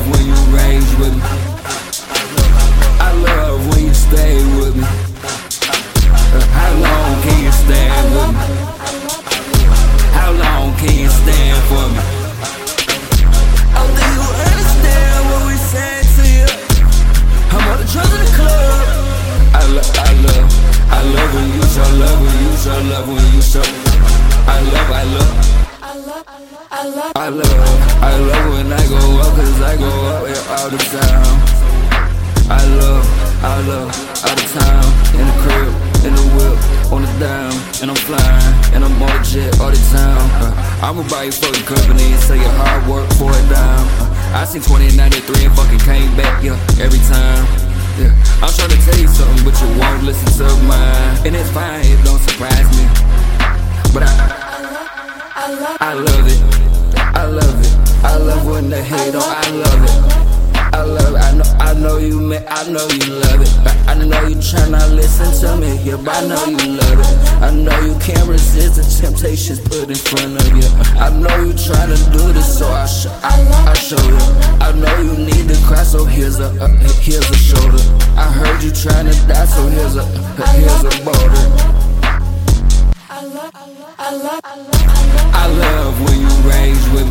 when you rage with me. I love when you stay with me. How long can you stand with me? How long can you stand for me? Oh, do you understand what we said to you? I'm on the drugs in the club. I love when you show love, when you show love, when you show. I love when I go up, cause I go up here all the time. I love all the time. In the crib, in the whip, on the dime. And I'm flying, and I'm on the jet all the time. I'ma buy you fucking company and say your hard work for a dime. I seen 2093 and fucking came back, yeah, every time. Yeah, I'm trying to tell you something, but you won't listen to mine. And it's fine, it don't surprise me. But I love it. I love when they hate on. I love it. I know you, man. I know you love it. I know you tryna listen to me, yeah, but I know you love it. I know you can't resist the temptations put in front of you. I know you tryna do this, so I show you. I know you need to cry, so here's a shoulder. I heard you tryna die, so here's a boulder. I love when you rage with me.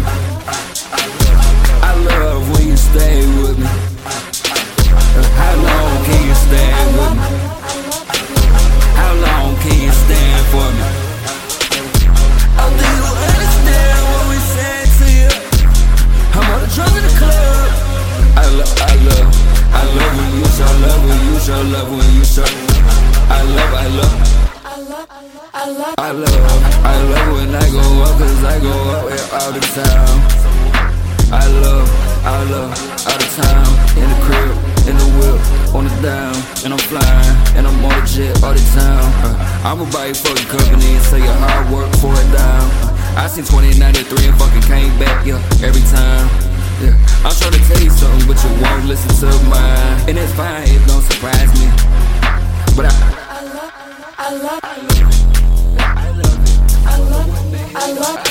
I love when you stay with me. How long can you stand with me? How long can you stand for me? Oh, do you understand what we said to you? I'm on the drugs in the club. I love when you show love, when you show love, when you show. I love when I go up, cause I go up here all the time. I love all the time. In the crib, in the whip, on the dime. And I'm flying, and I'm on the jet all the time. I'ma buy you fucking company and say your hard work for a dime. I seen 2093 and fucking came back, yeah, every time. Yeah, I'm trying to tell you something, but you won't listen to mine. And it's fine, it don't surprise me. But I love it.